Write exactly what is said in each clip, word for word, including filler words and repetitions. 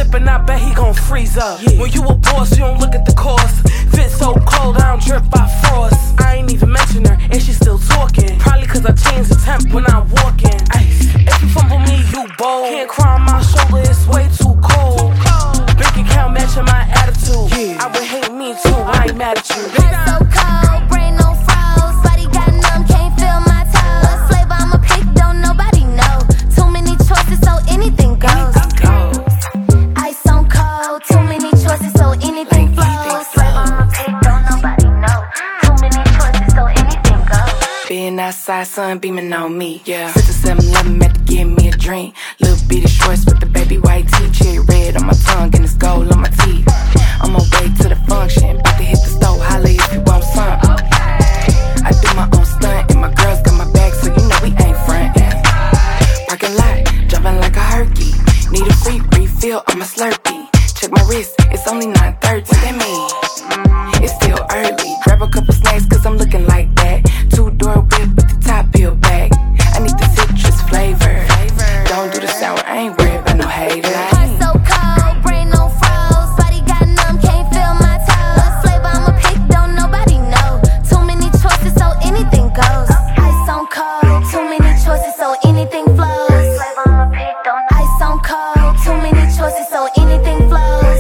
sippin', I bet he gon' freeze up. Yeah. When you a boss, you don't look at the cost. Fit so cold, I don't drip by frost. I ain't even mention her, and she still talking. Probably cause I change the temp when I'm walking. Ice. If you fumble me, you bold. Can't cry on my shoulder, it's way too cold. Bank account matching my attitude. Yeah. I would hate me too, I ain't mad at you. Head so cold, brain on froze. Body got numb, can't feel my toes. Flavor, I'm a pick, don't nobody know. Too many choices, so anything goes. Ice on cold, too many choices, so anything flows. Flavor, I'm a pick, don't nobody know. Too many choices, so anything goes. Being outside, sun beaming on me. Yeah. Six or seven, eleven, meant to give me a drink. Little bitty shorts with the baby white tee. Cherry red on my tongue and it's gold on my teeth. On my way to the function, about to hit the stove. Holla if you want something. I do my own stunt and my girls got my back, so you know we ain't frontin'. Parking lot, jumping like a herky. Need a free refill on my Slurpee. Check my wrist, it's only nine thirty. What that mean? Mm, it's still early. Grab a couple snacks cause I'm looking like that. Two door whip with the top peeled back. I need the citrus flavor. Don't do the sour, I ain't worried about no haters. Heart so cold, brain on froze. Body got numb, can't feel my toes. Flavor, I'm a pick, don't nobody know. Too many choices, so anything goes. Ice on cold, too many choices, so anything flows. Flavor, I'm a pick, don't ice on cold, too many choices, so anything flows.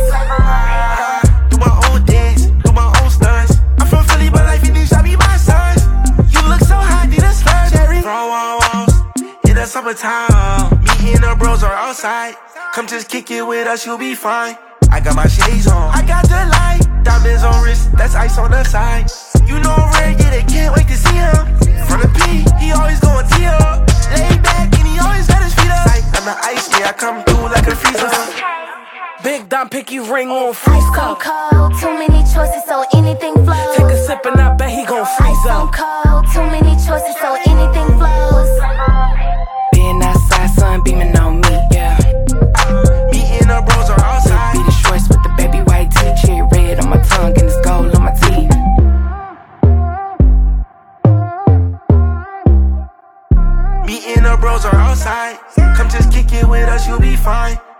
Do my own dance, do my own stunts. I'm from Philly, but life in these, I be my sons. You look so hot, need a slur. Cherry, throw on walls in the summertime. Me and the bros are outside. Come just kick it with us, you'll be fine. I got my shades on, I got the light. Diamonds on wrist, that's ice on the side. You know I'm rare, yeah, they can't wait to see him. From the P, he always going tee up. Lay back and he always got his feet up. I'm the ice, yeah, I come through like a freezer. Big Don Picky ring on freeze Ice cup. on cold, too many choices, so anything flows. Take a sip and I bet he gon' freeze Ice on up. cold, too many choices, so anything flows. Being outside, sun beaming on me. Yeah. Me and the bros are outside. Be the shorts with the baby white tee. Cherry red on my tongue and it's gold on my teeth. Me and the bros are outside. Come just kick it with us, you'll be fine.